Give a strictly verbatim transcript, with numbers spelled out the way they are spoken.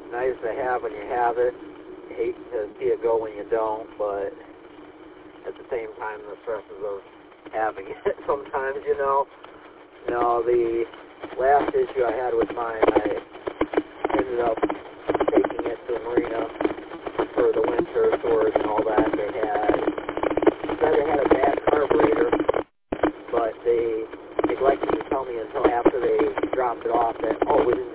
nice to have when you have it. You hate to see it go when you don't, but at the same time, the stresses of having it sometimes, you know. You know, the last issue I had with mine, I ended up taking it to the marina for the winter storage and all that. They had, said it had a bad carburetor, but they neglected to tell me until after they dropped it off that, oh, we didn't